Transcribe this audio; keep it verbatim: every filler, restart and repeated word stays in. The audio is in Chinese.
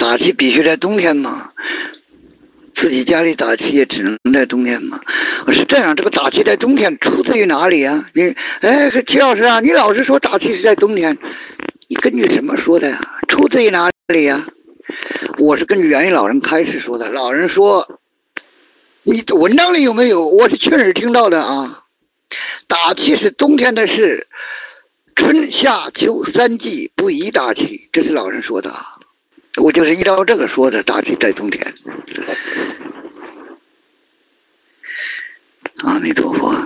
打气必须在冬天吗？自己家里打气也只能在冬天吗？我是这样，这个打气在冬天出自于哪里啊？你哎，齐老师啊，你老是说打气是在冬天，你根据什么说的呀？出自于哪里呀？我是根据原因老人开始说的。老人说，你文章里有没有？我是亲耳听到的啊。打气是冬天的事，春夏秋三季不宜打气，这是老人说的。我就是依照这个说的，打气在冬天。阿弥陀佛。